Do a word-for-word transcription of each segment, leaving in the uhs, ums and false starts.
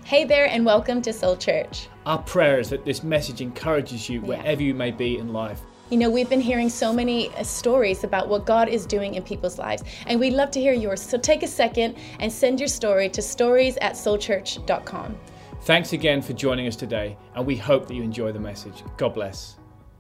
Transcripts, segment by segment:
Hey there, and welcome to Soul Church. Our prayer is that this message encourages you wherever you may be in life. You know, we've been hearing so many uh, stories about what God is doing in people's lives, and we'd love to hear yours. So take a second and send your story to stories at soul church dot com. Thanks again for joining us today, and we hope that you enjoy the message. God bless.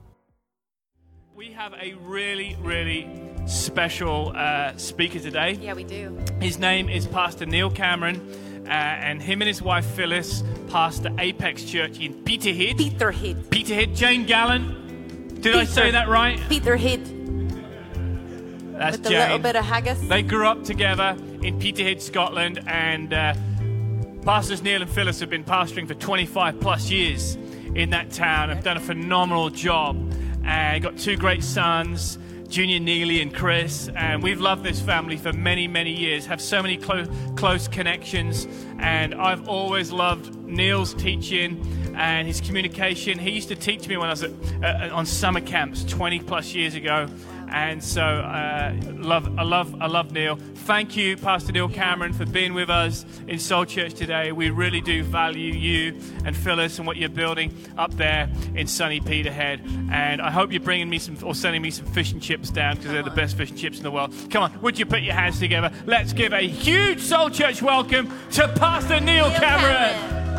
We have a really, really special uh, speaker today. Yeah, we do. His name is Pastor Neil Cameron. Uh, and him and his wife Phyllis pastor Apex Church in Peterhead. Peterhead. Peterhead. Jane Gallant. Did Peter, I say that right? Peterhead. That's With a Jane. little bit of haggis. They grew up together in Peterhead, Scotland, and uh, Pastors Neil and Phyllis have been pastoring for twenty-five plus years in that town. Have done a phenomenal job. And uh, got two great sons, Junior Neely and Chris, and we've loved this family for many, many years, have so many close, close connections, and I've always loved Neil's teaching and his communication. He used to teach me when I was at, uh, on summer camps twenty plus years ago, and so uh, love, I love, I love Neil. Thank you, Pastor Neil Cameron, for being with us in Soul Church today. We really do value you and Phyllis and what you're building up there in sunny Peterhead. And I hope you're bringing me some, or sending me some fish and chips down, because they're the best fish and chips in the world. Come on, would you put your hands together? Let's give a huge Soul Church welcome to Pastor Neil, Neil Cameron.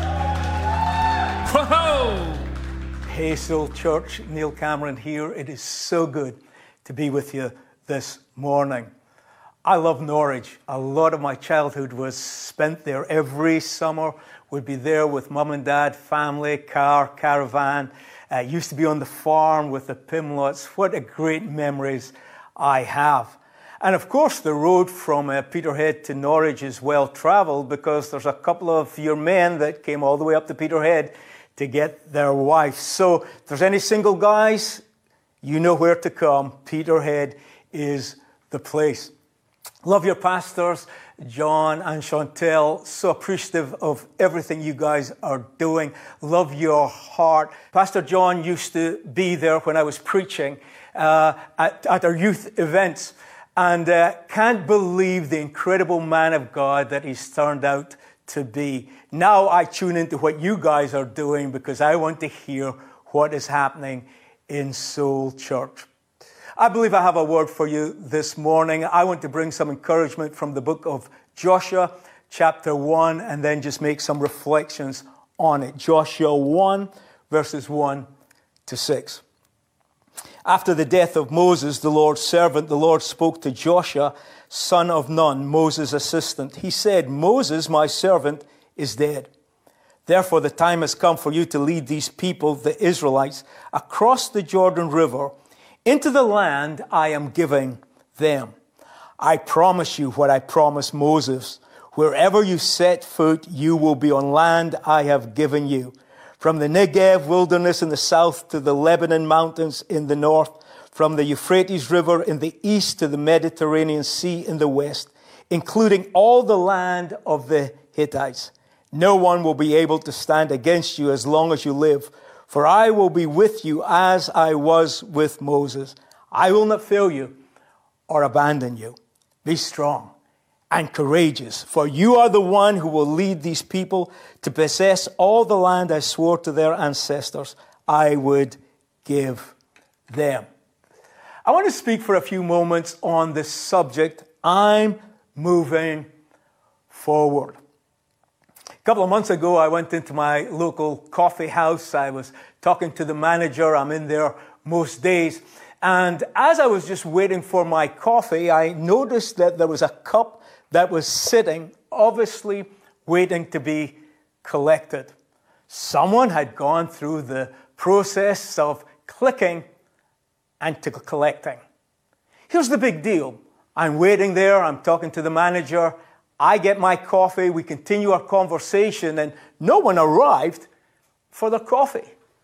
Cameron. Whoa! Hey, Soul Church, Neil Cameron here. It is so good to be with you this morning. I love Norwich. A lot of my childhood was spent there. Every summer would be there with mum and dad, family, car, caravan. Uh, used to be on the farm with the Pimlots. What a great memories I have. And of course, the road from uh, Peterhead to Norwich is well travelled, because there's a couple of your men that came all the way up to Peterhead to get their wives. So if there's any single guys, you know where to come. Peterhead is the place. Love your pastors, John and Chantel. So appreciative of everything you guys are doing. Love your heart. Pastor John used to be there when I was preaching uh, at, at our youth events. And uh, can't believe the incredible man of God that he's turned out to be. Now I tune into what you guys are doing, because I want to hear what is happening in Soul Church. I believe I have a word for you this morning. I want to bring some encouragement from the book of Joshua, chapter one, and then just make some reflections on it. Joshua one, verses one to six. After the death of Moses, the Lord's servant, the Lord spoke to Joshua, son of Nun, Moses' assistant. He said, Moses, my servant, is dead. Therefore, the time has come for you to lead these people, the Israelites, across the Jordan River into the land I am giving them. I promise you what I promised Moses. Wherever you set foot, you will be on land I have given you. From the Negev wilderness in the south to the Lebanon mountains in the north, from the Euphrates River in the east to the Mediterranean Sea in the west, including all the land of the Hittites. No one will be able to stand against you as long as you live, for I will be with you as I was with Moses. I will not fail you or abandon you. Be strong and courageous, for you are the one who will lead these people to possess all the land I swore to their ancestors I would give them. I want to speak for a few moments on this subject. I'm moving forward. A couple of months ago, I went into my local coffee house. I was talking to the manager. I'm in there most days. And as I was just waiting for my coffee, I noticed that there was a cup that was sitting, obviously waiting to be collected. Someone had gone through the process of clicking and to collecting. Here's the big deal. I'm waiting there. I'm talking to the manager. I get my coffee, we continue our conversation, and no one arrived for their coffee.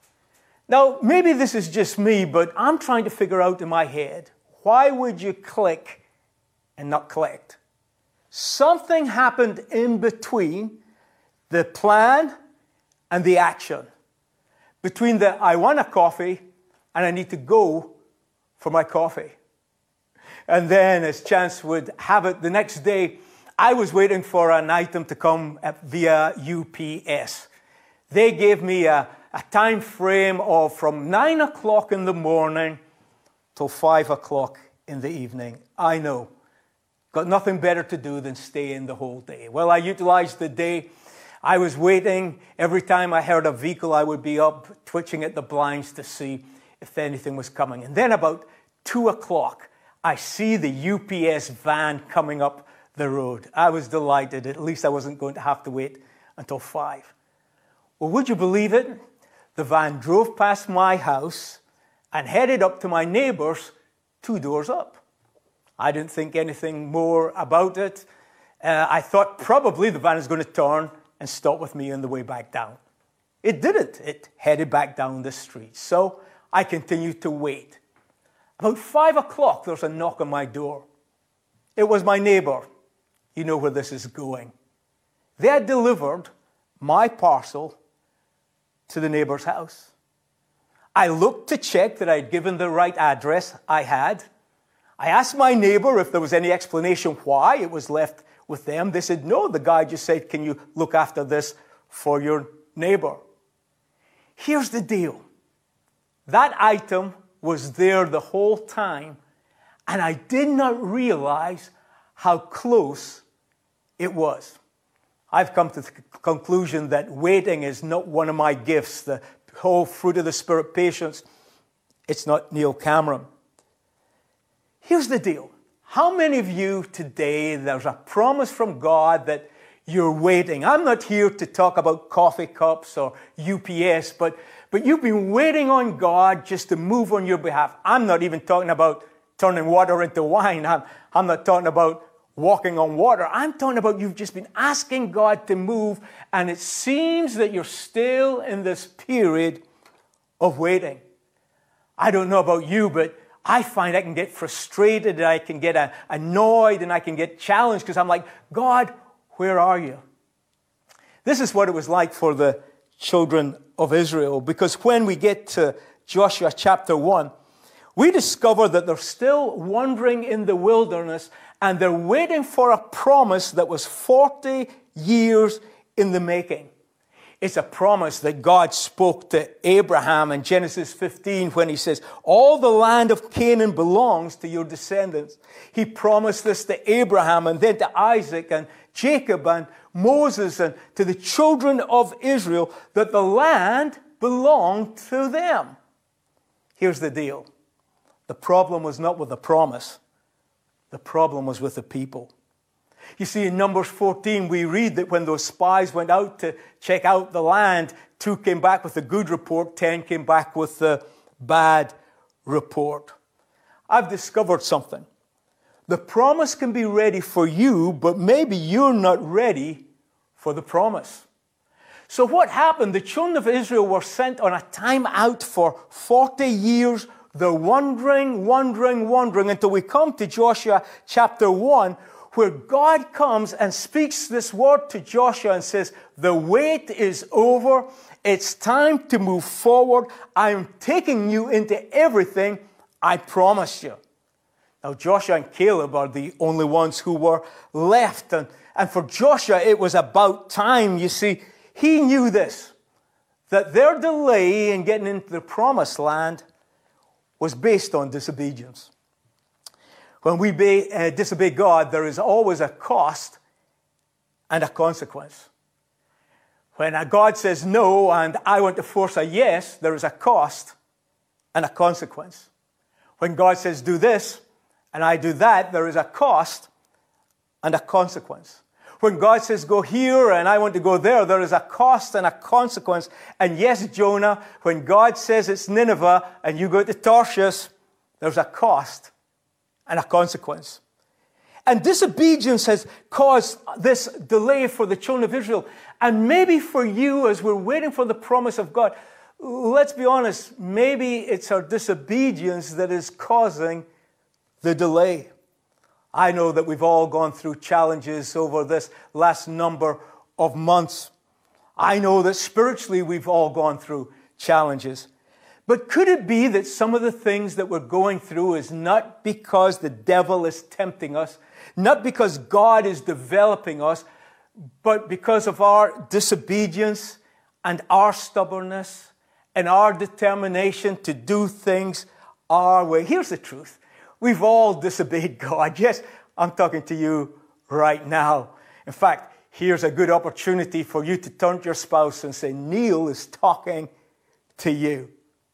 Now, maybe this is just me, but I'm trying to figure out in my head, why would you click and not collect? Something happened in between the plan and the action. Between the I want a coffee and I need to go for my coffee. And then, as chance would have it, the next day, I was waiting for an item to come via U P S. They gave me a, a time frame of from nine o'clock in the morning till five o'clock in the evening. I know. Got nothing better to do than stay in the whole day. Well, I utilized the day. I was waiting. Every time I heard a vehicle, I would be up twitching at the blinds to see if anything was coming. And then about two o'clock, I see the U P S van coming up the road. I was delighted. At least I wasn't going to have to wait until five. Well, would you believe it? The van drove past my house and headed up to my neighbor's two doors up. I didn't think anything more about it. Uh, I thought probably the van is going to turn and stop with me on the way back down. It didn't. It headed back down the street. So I continued to wait. About five o'clock, there's a knock on my door. It was my neighbor. You know where this is going. They had delivered my parcel to the neighbor's house. I looked to check that I'd given the right address. I had. I asked my neighbor if there was any explanation why it was left with them. They said, no, the guy just said, can you look after this for your neighbor? Here's the deal. That item was there the whole time, and I did not realize how close it was. I've come to the conclusion that waiting is not one of my gifts. The whole fruit of the Spirit, patience, it's not Neil Cameron. Here's the deal. How many of you today, there's a promise from God that you're waiting? I'm not here to talk about coffee cups or U P S, but, but you've been waiting on God just to move on your behalf. I'm not even talking about turning water into wine. I'm, I'm not talking about walking on water. I'm talking about you've just been asking God to move, and it seems that you're still in this period of waiting. I don't know about you, but I find I can get frustrated, and I can get uh, annoyed, and I can get challenged because I'm like, God, where are you? This is what it was like for the children of Israel, because when we get to Joshua chapter one, we discover that they're still wandering in the wilderness, and they're waiting for a promise that was forty years in the making. It's a promise that God spoke to Abraham in Genesis fifteen when he says, all the land of Canaan belongs to your descendants. He promised this to Abraham and then to Isaac and Jacob and Moses and to the children of Israel that the land belonged to them. Here's the deal. The problem was not with the promise. The problem was with the people. You see, in Numbers fourteen, we read that when those spies went out to check out the land, two came back with a good report, ten came back with a bad report. I've discovered something. The promise can be ready for you, but maybe you're not ready for the promise. So what happened? The children of Israel were sent on a time out for forty years. They're wandering, wandering, wandering until we come to Joshua chapter one, where God comes and speaks this word to Joshua and says, the wait is over. It's time to move forward. I'm taking you into everything I promised you. Now, Joshua and Caleb are the only ones who were left. And, and for Joshua, it was about time. You see, he knew this, that their delay in getting into the promised land was based on disobedience. When we be, uh, disobey God, there is always a cost and a consequence. When a God says no and I want to force a yes, there is a cost and a consequence. When God says do this and I do that, there is a cost and a consequence. When God says go here and I want to go there, there is a cost and a consequence. And yes, Jonah, when God says it's Nineveh and you go to Tarshish, there's a cost and a consequence. And disobedience has caused this delay for the children of Israel. And maybe for you, as we're waiting for the promise of God, let's be honest, maybe it's our disobedience that is causing the delay. I know that we've all gone through challenges over this last number of months. I know that spiritually we've all gone through challenges. But could it be that some of the things that we're going through is not because the devil is tempting us? Not because God is developing us, but because of our disobedience and our stubbornness and our determination to do things our way. Here's the truth. We've all disobeyed God. Yes, I'm talking to you right now. In fact, here's a good opportunity for you to turn to your spouse and say, Neil is talking to you.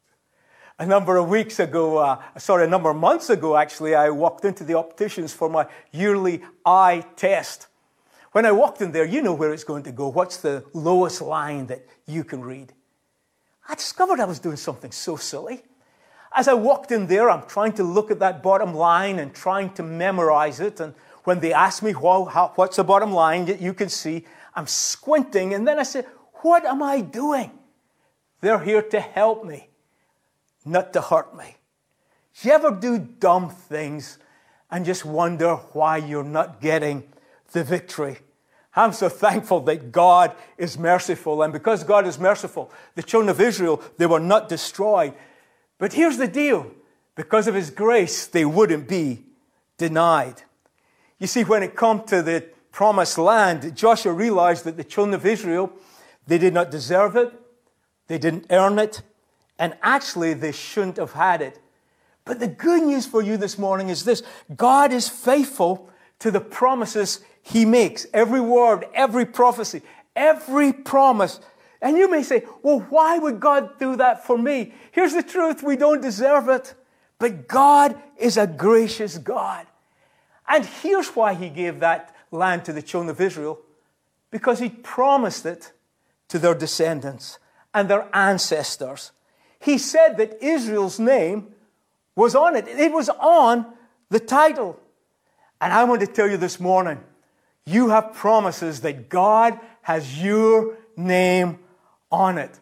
A number of weeks ago, uh, sorry, a number of months ago, actually, I walked into the opticians for my yearly eye test. When I walked in there, you know where it's going to go. What's the lowest line that you can read? I discovered I was doing something so silly. As I walked in there, I'm trying to look at that bottom line and trying to memorize it. And when they ask me, well, how, what's the bottom line that you can see, I'm squinting. And then I said, what am I doing? They're here to help me, not to hurt me. Do you ever do dumb things and just wonder why you're not getting the victory? I'm so thankful that God is merciful. And because God is merciful, the children of Israel, they were not destroyed. But here's the deal. Because of His grace, they wouldn't be denied. You see, when it comes to the promised land, Joshua realized that the children of Israel, they did not deserve it. They didn't earn it. And actually, they shouldn't have had it. But the good news for you this morning is this. God is faithful to the promises He makes. Every word, every prophecy, every promise. And you may say, well, why would God do that for me? Here's the truth. We don't deserve it. But God is a gracious God. And here's why He gave that land to the children of Israel. Because He promised it to their descendants and their ancestors. He said that Israel's name was on it. It was on the title. And I want to tell you this morning, you have promises that God has your name on it.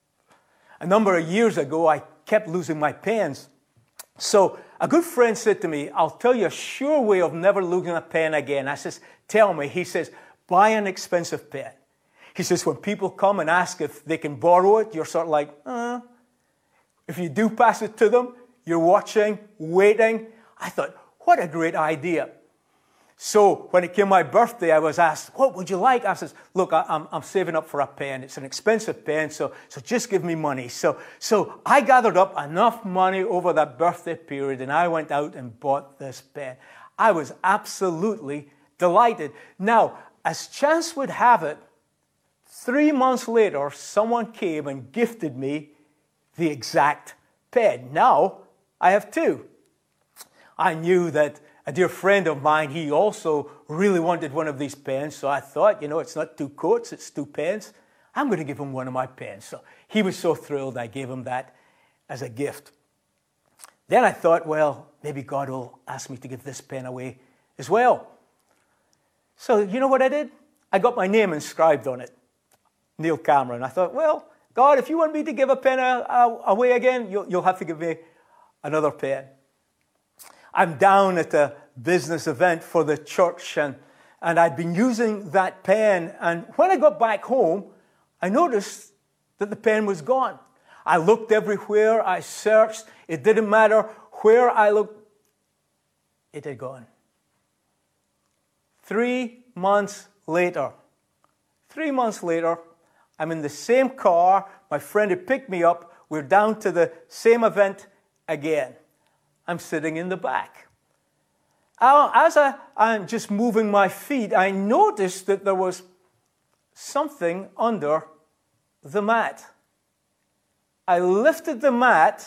A number of years ago, I kept losing my pens. So a good friend said to me, I'll tell you a sure way of never losing a pen again. I says, tell me. He says, buy an expensive pen. He says, when people come and ask if they can borrow it, you're sort of like, uh. If you do pass it to them, you're watching, waiting. I thought, what a great idea. So when it came my birthday, I was asked, what would you like? I said, look, I, I'm, I'm saving up for a pen. It's an expensive pen, so, so just give me money. So, so I gathered up enough money over that birthday period, and I went out and bought this pen. I was absolutely delighted. Now, as chance would have it, three months later, someone came and gifted me the exact pen. Now, I have two. I knew that a dear friend of mine, he also really wanted one of these pens. So I thought, you know, it's not two coats, it's two pens. I'm going to give him one of my pens. So he was so thrilled I gave him that as a gift. Then I thought, well, maybe God will ask me to give this pen away as well. So you know what I did? I got my name inscribed on it, Neil Cameron. I thought, well, God, if you want me to give a pen away again, you'll, you'll have to give me another pen. I'm down at a business event for the church, and, and I'd been using that pen. And when I got back home, I noticed that the pen was gone. I looked everywhere. I searched. It didn't matter where I looked. It had gone. Three months later, three months later, I'm in the same car. My friend had picked me up. We're down to the same event again. I'm sitting in the back. As I, I'm just moving my feet, I noticed that there was something under the mat. I lifted the mat,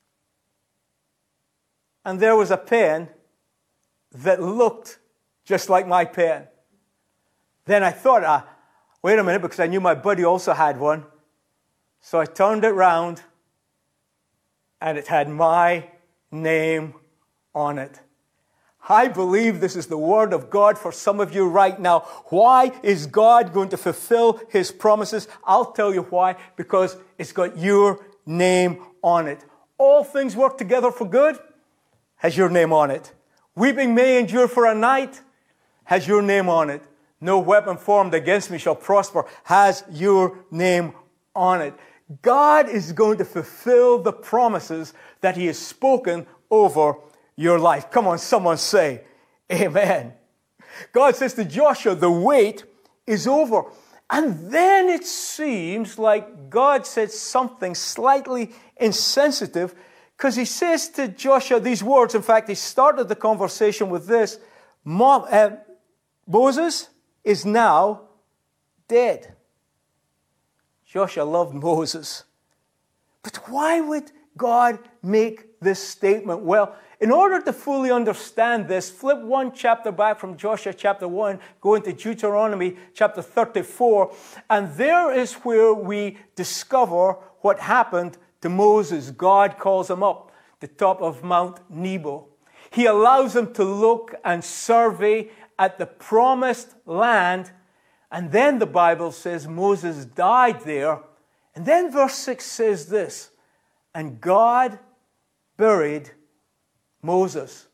and there was a pen that looked just like my pen. Then I thought, ah, wait a minute, because I knew my buddy also had one. So I turned it round, and it had my name on it. I believe this is the word of God for some of you right now. Why is God going to fulfill His promises? I'll tell you why. Because it's got your name on it. All things work together for good has your name on it. Weeping may endure for a night has your name on it. No weapon formed against me shall prosper has your name on it. God is going to fulfill the promises that He has spoken over your life. Come on, someone say, amen. God says to Joshua, the wait is over. And then it seems like God said something slightly insensitive, because he says to Joshua these words. In fact, he started the conversation with this: Mo- uh, Moses is now dead. Joshua loved Moses. But why would God make this statement? Well, in order to fully understand this, flip one chapter back from Joshua chapter one, go into Deuteronomy chapter thirty-four, and there is where we discover what happened to Moses. God calls him up the top of Mount Nebo. He allows him to look and survey at the promised land, and then the Bible says Moses died there. And then verse six says this: and God buried Moses.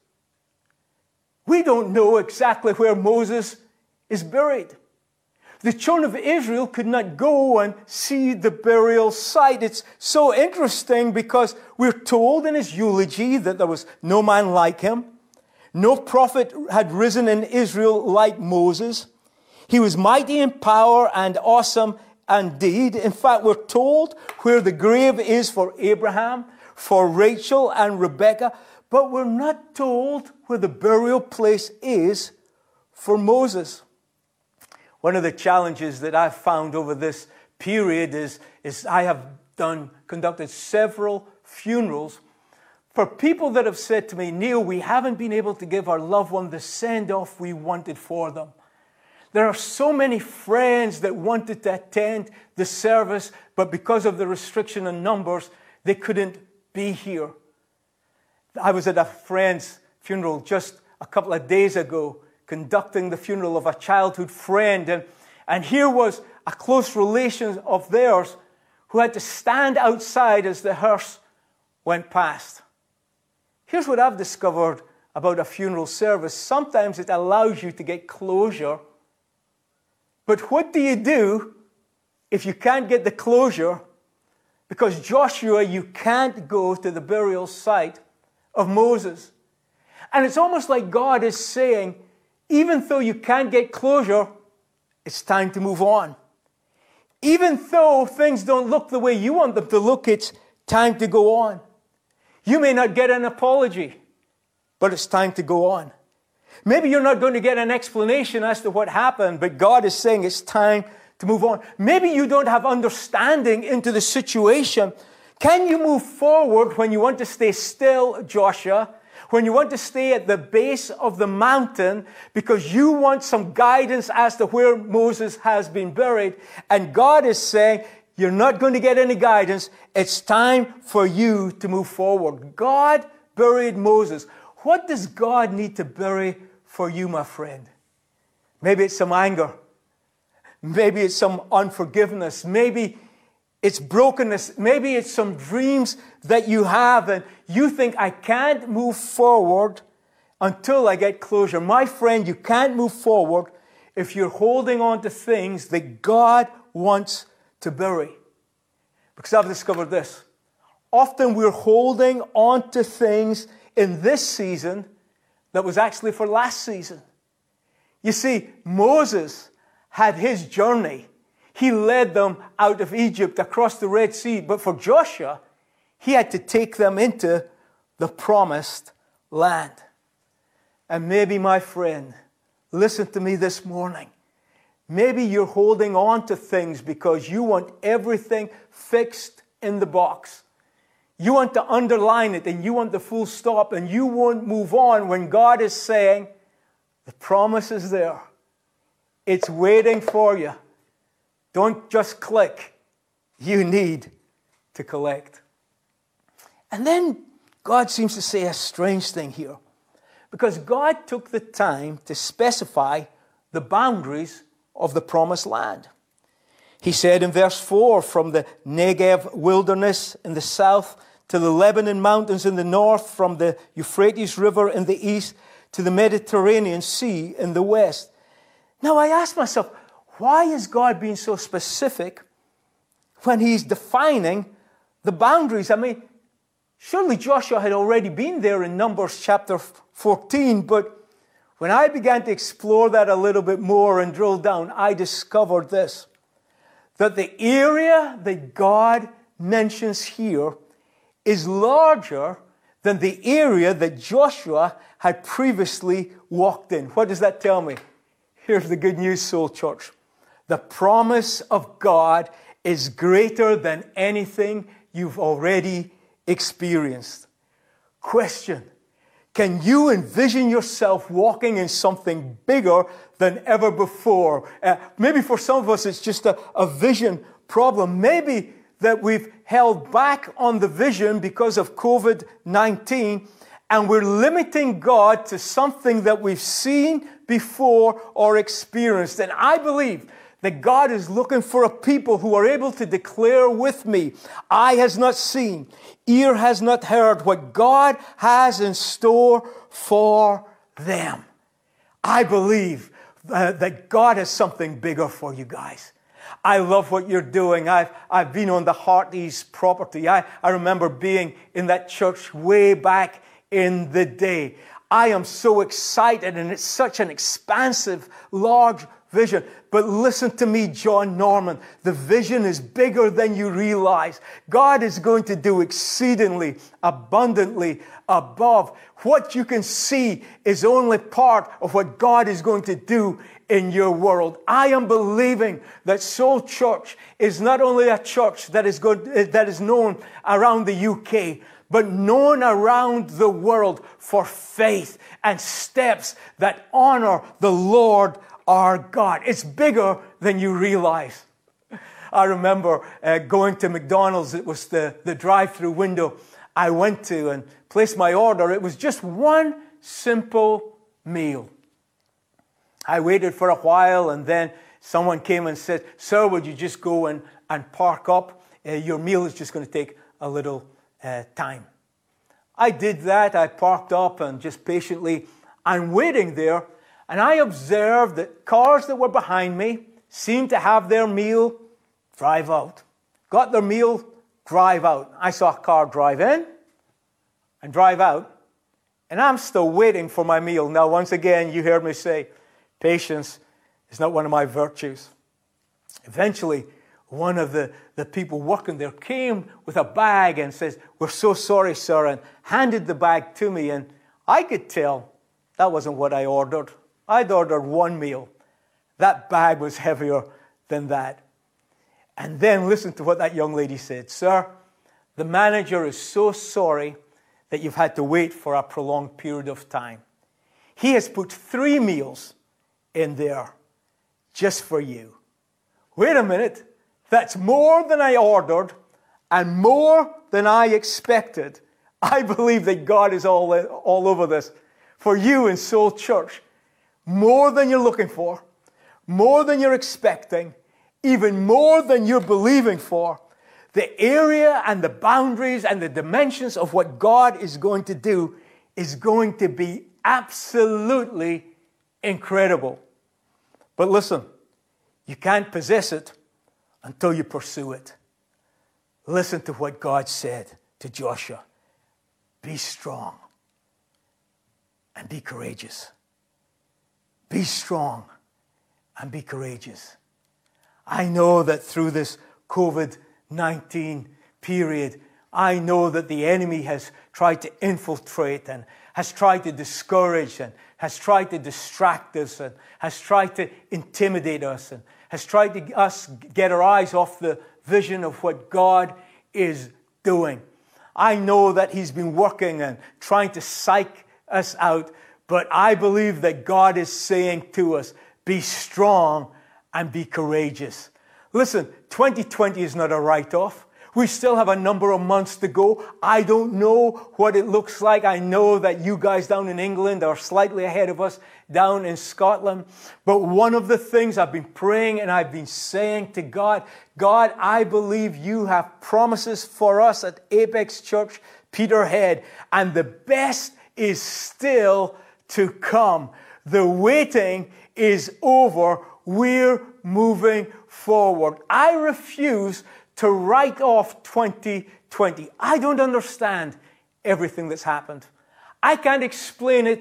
We don't know exactly where Moses is buried. The children of Israel could not go and see the burial site. It's so interesting because we're told in his eulogy that there was no man like him. No prophet had risen in Israel like Moses. He was mighty in power and awesome in deed. In fact, we're told where the grave is for Abraham, for Rachel and Rebekah, but we're not told where the burial place is for Moses. One of the challenges that I've found over this period is, is I have done, conducted several funerals for people that have said to me, Neil, we haven't been able to give our loved one the send-off we wanted for them. There are so many friends that wanted to attend the service, but because of the restriction in numbers, they couldn't be here. I was at a friend's funeral just a couple of days ago, conducting the funeral of a childhood friend, and, and here was a close relation of theirs who had to stand outside as the hearse went past. Here's what I've discovered about a funeral service. Sometimes it allows you to get closure, but what do you do if you can't get the closure? Because Joshua, you can't go to the burial site of Moses. And it's almost like God is saying, even though you can't get closure, it's time to move on. Even though things don't look the way you want them to look, it's time to go on. You may not get an apology, but it's time to go on. Maybe you're not going to get an explanation as to what happened, but God is saying it's time to move on. Maybe you don't have understanding into the situation. Can you move forward when you want to stay still, Joshua? When you want to stay at the base of the mountain because you want some guidance as to where Moses has been buried. And God is saying, you're not going to get any guidance. It's time for you to move forward. God buried Moses. What does God need to bury for you, my friend? Maybe it's some anger. Maybe it's some unforgiveness. Maybe it's brokenness. Maybe it's some dreams that you have and you think, I can't move forward until I get closure. My friend, you can't move forward if you're holding on to things that God wants to bury. Because I've discovered this. Often we're holding on to things in this season that was actually for last season. You see, Moses had his journey. He led them out of Egypt across the Red Sea. But for Joshua, he had to take them into the promised land. And maybe, my friend, listen to me this morning. Maybe you're holding on to things because you want everything fixed in the box. You want to underline it and you want the full stop and you won't move on when God is saying, the promise is there. It's waiting for you. Don't just click. You need to collect. And then God seems to say a strange thing here. Because God took the time to specify the boundaries of the promised land. He said in verse four, from the Negev wilderness in the south to the Lebanon mountains in the north, from the Euphrates River in the east to the Mediterranean Sea in the west. Now I ask myself, why is God being so specific when he's defining the boundaries? I mean, surely Joshua had already been there in Numbers chapter fourteen, but When I began to explore that a little bit more and drill down, I discovered this, that the area that God mentions here is larger than the area that Joshua had previously walked in. What does that tell me? Here's the good news, Soul Church. The promise of God is greater than anything you've already experienced. Question: can you envision yourself walking in something bigger than ever before? Uh, maybe for some of us it's just a, a vision problem. Maybe that we've held back on the vision because of covid nineteen, and we're limiting God to something that we've seen before or experienced. And I believe that God is looking for a people who are able to declare with me, eye has not seen, ear has not heard what God has in store for them. I believe uh, that God has something bigger for you guys. I love what you're doing. I've, I've been on the Hearties property. I, I remember being in that church way back in the day. I am so excited, and it's such an expansive, large vision. But listen to me, John Norman. The vision is bigger than you realize. God is going to do exceedingly, abundantly, above. What you can see is only part of what God is going to do in your world. I am believing that Soul Church is not only a church that is good, that is known around the U K, but known around the world for faith and steps that honor the Lord our God. It's bigger than you realize. I remember uh, going to McDonald's. It was the, the drive-through window I went to and placed my order. It was just one simple meal. I waited for a while, and then someone came and said, "Sir, would you just go and, and park up? Uh, your meal is just going to take a little uh, time." I did that. I parked up and just patiently, I'm waiting there, and I observed that cars that were behind me seemed to have their meal drive out. Got their meal, drive out. I saw a car drive in and drive out, and I'm still waiting for my meal. Now, once again, you heard me say, patience is not one of my virtues. Eventually, one of the, the people working there came with a bag and says, "We're so sorry, sir," and handed the bag to me. And I could tell that wasn't what I ordered. I'd ordered one meal. That bag was heavier than that. And then listen to what that young lady said. "Sir, the manager is so sorry that you've had to wait for a prolonged period of time. He has put three meals in there just for you." Wait a minute. That's more than I ordered and more than I expected. I believe that God is all, all over this. For you in Soul Church, more than you're looking for, more than you're expecting, even more than you're believing for, the area and the boundaries and the dimensions of what God is going to do is going to be absolutely incredible. But listen, you can't possess it until you pursue it. Listen to what God said to Joshua. Be strong and be courageous. Be strong and be courageous. I know that through this covid nineteen period, I know that the enemy has tried to infiltrate and has tried to discourage and has tried to distract us and has tried to intimidate us and has tried to us get our eyes off the vision of what God is doing. I know that he's been working and trying to psych us out, but I believe that God is saying to us, be strong and be courageous. Listen, twenty twenty is not a write-off. We still have a number of months to go. I don't know what it looks like. I know that you guys down in England are slightly ahead of us down in Scotland. But one of the things I've been praying and I've been saying to God, God, I believe you have promises for us at Apex Church, Peterhead, and the best is still to come. The waiting is over. We're moving forward. I refuse to write off twenty twenty. I don't understand everything that's happened. I can't explain it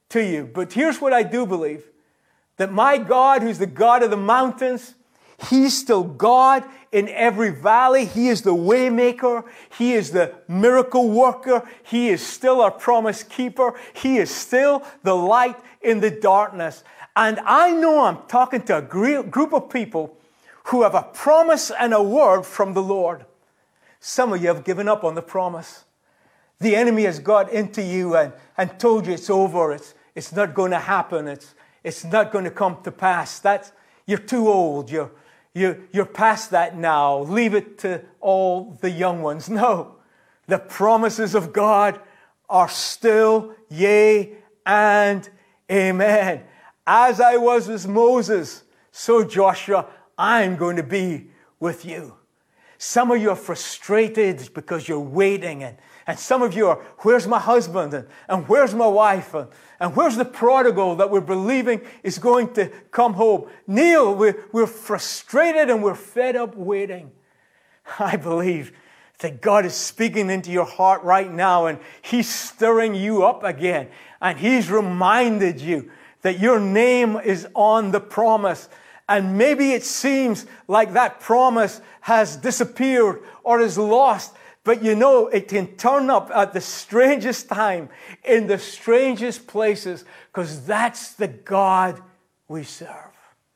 to you. But here's what I do believe. That my God, who's the God of the mountains, He's still God in every valley. He is the way maker. He is the miracle worker. He is still our promise keeper. He is still the light in the darkness. And I know I'm talking to a group of people who have a promise and a word from the Lord. Some of you have given up on the promise. The enemy has got into you and, and told you it's over. It's, it's not going to happen. It's, it's not going to come to pass. That's, you're too old. You're, you're, you're past that now. Leave it to all the young ones. No. The promises of God are still yea and amen. As I was with Moses, so Joshua, I'm going to be with you. Some of you are frustrated because you're waiting. And, and some of you are, where's my husband? And, and where's my wife? And, and where's the prodigal that we're believing is going to come home? Neil, we're, we're frustrated and we're fed up waiting. I believe that God is speaking into your heart right now. And He's stirring you up again. And He's reminded you that your name is on the promise. And maybe it seems like that promise has disappeared or is lost. But you know, it can turn up at the strangest time, in the strangest places, because that's the God we serve.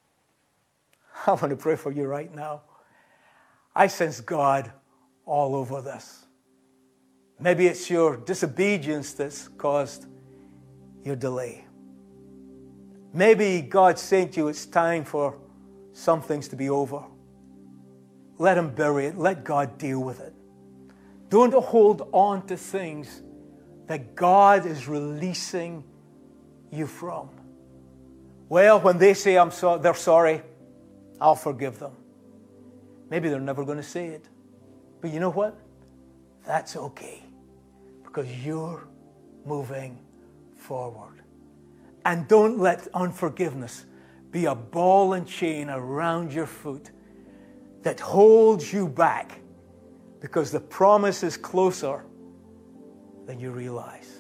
I want to pray for you right now. I sense God all over this. Maybe it's your disobedience that's caused your delay. Maybe God's saying to you, it's time for some things to be over. Let Him bury it. Let God deal with it. Don't hold on to things that God is releasing you from. Well, when they say I'm so, they're sorry, I'll forgive them. Maybe they're never going to say it. But you know what? That's okay. Because you're moving forward. And don't let unforgiveness be a ball and chain around your foot that holds you back, because the promise is closer than you realize.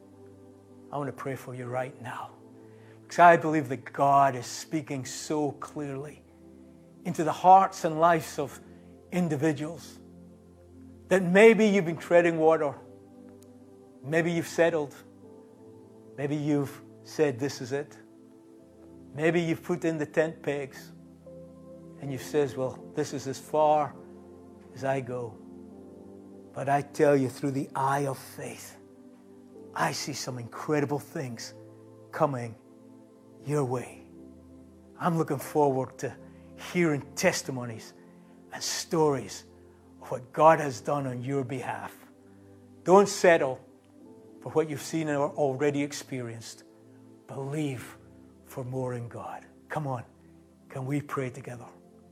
I want to pray for you right now, because I believe that God is speaking so clearly into the hearts and lives of individuals that maybe you've been treading water, maybe you've settled, maybe you've said this is it. Maybe you've put in the tent pegs and you've said, well, this is as far as I go. But I tell you, through the eye of faith, I see some incredible things coming your way. I'm looking forward to hearing testimonies and stories of what God has done on your behalf. Don't settle for what you've seen or already experienced. Believe for more in God. Come on, can we pray together?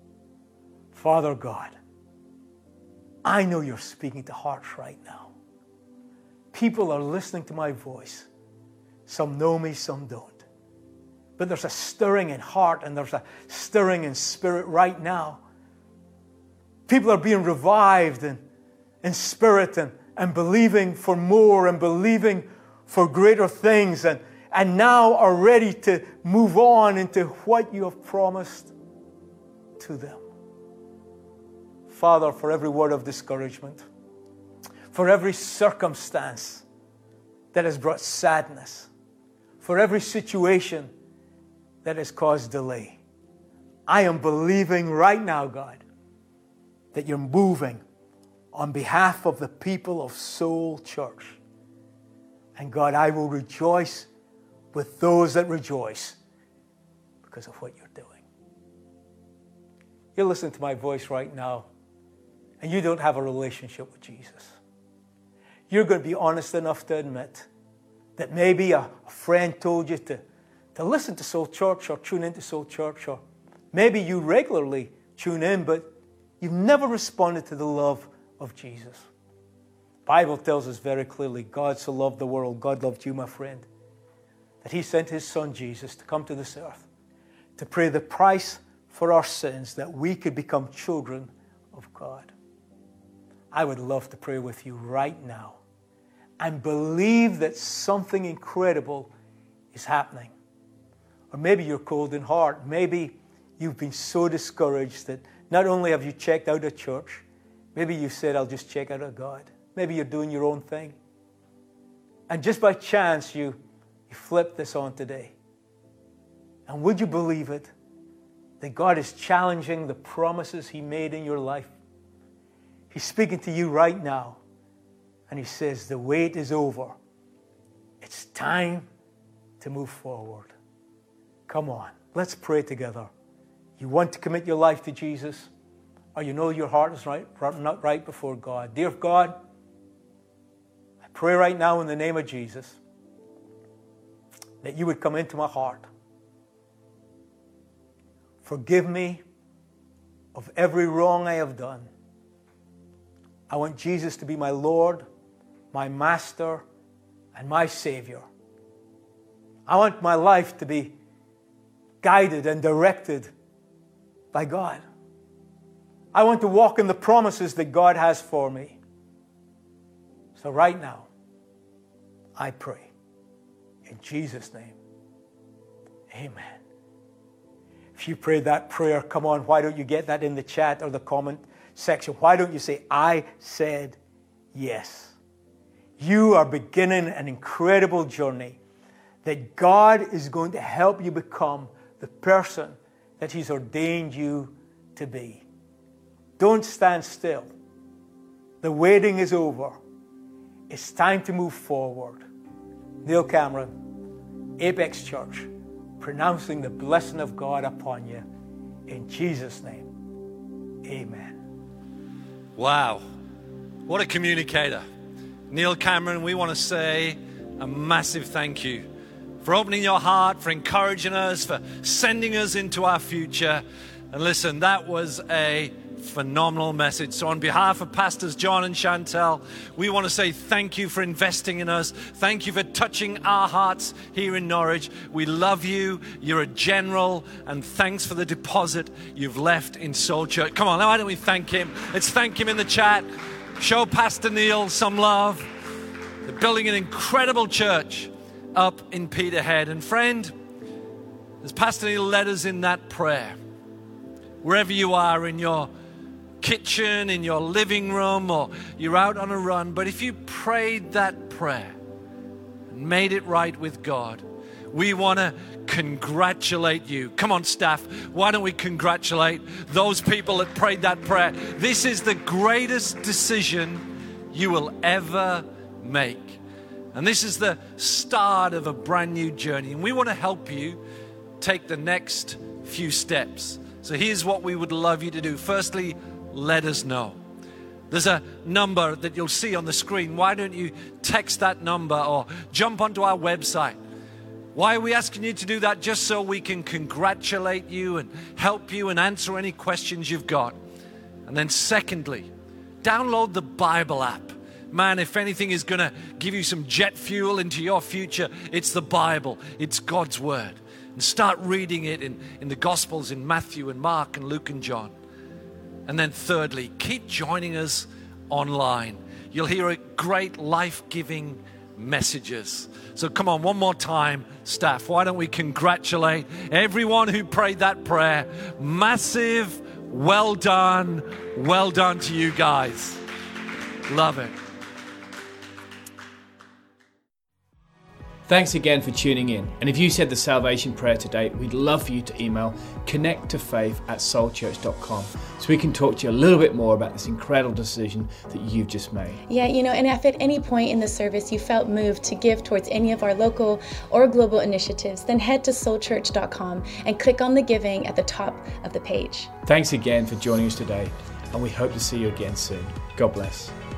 Father God, I know You're speaking to hearts right now. People are listening to my voice. Some know me, some don't. But there's a stirring in heart and there's a stirring in spirit right now. People are being revived in, in spirit and, and believing for more and believing for greater things, and and now are ready to move on into what You have promised to them. Father, for every word of discouragement, for every circumstance that has brought sadness, for every situation that has caused delay, I am believing right now, God, that You're moving on behalf of the people of Soul Church. And God, I will rejoice with those that rejoice because of what You're doing. You're listening to my voice right now, and you don't have a relationship with Jesus. You're going to be honest enough to admit that maybe a friend told you to, to listen to Soul Church or tune into Soul Church, or maybe you regularly tune in, but you've never responded to the love of Jesus. The Bible tells us very clearly, God so loved the world, God loved you, my friend, that He sent His Son Jesus to come to this earth to pay the price for our sins, that we could become children of God. I would love to pray with you right now and believe that something incredible is happening. Or maybe you're cold in heart. Maybe you've been so discouraged that not only have you checked out of church, maybe you said, I'll just check out of God. Maybe you're doing your own thing. And just by chance, you, you flipped this on today. And would you believe it? That God is challenging the promises He made in your life. He's speaking to you right now. And He says, the wait is over. It's time to move forward. Come on, let's pray together. You want to commit your life to Jesus, or you know your heart is right, not right before God. Dear God, I pray right now in the name of Jesus that you would come into my heart. Forgive me of every wrong I have done. I want Jesus to be my Lord, my Master, and my Savior. I want my life to be guided and directed by God. I want to walk in the promises that God has for me. So right now, I pray in Jesus' name, amen. If you prayed that prayer, come on, why don't you get that in the chat or the comment section? Why don't you say, I said yes? You are beginning an incredible journey that God is going to help you become the person that He's ordained you to be. Don't stand still. The waiting is over. It's time to move forward. Neil Cameron, Apex Church, pronouncing the blessing of God upon you. In Jesus' name, amen. Wow. What a communicator. Neil Cameron, we want to say a massive thank you for opening your heart, for encouraging us, for sending us into our future. And listen, that was a phenomenal message. So on behalf of Pastors John and Chantel, we want to say thank you for investing in us. Thank you for touching our hearts here in Norwich. We love you. You're a general, and thanks for the deposit you've left in Soul Church. Come on, now why don't we thank him? Let's thank him in the chat. Show Pastor Neil some love. They're building an incredible church up in Peterhead. And friend, as Pastor Neil led us in that prayer, wherever you are, in your kitchen, in your living room, or you're out on a run, but if you prayed that prayer and made it right with God, we want to congratulate you. Come on, staff, why don't we congratulate those people that prayed that prayer? This is the greatest decision you will ever make. And this is the start of a brand new journey. And we want to help you take the next few steps. So here's what we would love you to do. Firstly, let us know. There's a number that you'll see on the screen. Why don't you text that number or jump onto our website? Why are we asking you to do that? Just so we can congratulate you and help you and answer any questions you've got. And then secondly, download the Bible app. Man, if anything is going to give you some jet fuel into your future, it's the Bible. It's God's Word. And start reading it in, in the Gospels, in Matthew and Mark and Luke and John. And then thirdly, keep joining us online. You'll hear great life-giving messages. So come on, one more time, staff. Why don't we congratulate everyone who prayed that prayer? Massive, well done, well done to you guys. Love it. Thanks again for tuning in. And if you said the salvation prayer today, we'd love for you to email connect to faith at soul church dot com so we can talk to you a little bit more about this incredible decision that you've just made. Yeah, you know, and if at any point in the service you felt moved to give towards any of our local or global initiatives, then head to soul church dot com and click on the giving at the top of the page. Thanks again for joining us today, and we hope to see you again soon. God bless.